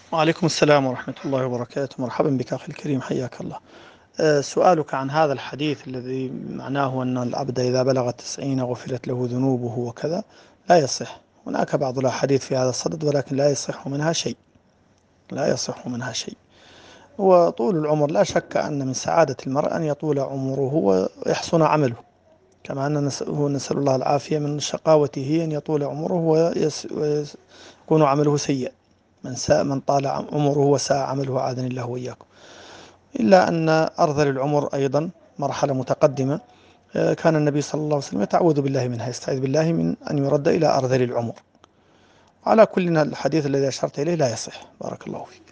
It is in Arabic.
وعليكم السلام ورحمة الله وبركاته. مرحبا بك أخي الكريم، حياك الله. سؤالك عن هذا الحديث الذي معناه أن العبد إذا بلغ 90 غفرت له ذنوبه وكذا، لا يصح. هناك بعض الأحاديث في هذا الصدد ولكن لا يصح منها شيء، لا يصح منها شيء. وطول العمر لا شك أن من سعادة المرء أن يطول عمره ويحسن عمله، كما أن نسأل الله العافية. من شقاوته أن يطول عمره ويكون عمله سيء. من طال عمره وساء عمله أعاذني الله وإياكم. إلا أن أرذل العمر أيضا مرحلة متقدمة، كان النبي صلى الله عليه وسلم يتعوذ بالله منها، يستعيذ بالله من أن يرد إلى أرذل العمر. على كل الحديث الذي أشرت إليه لا يصح. بارك الله فيك.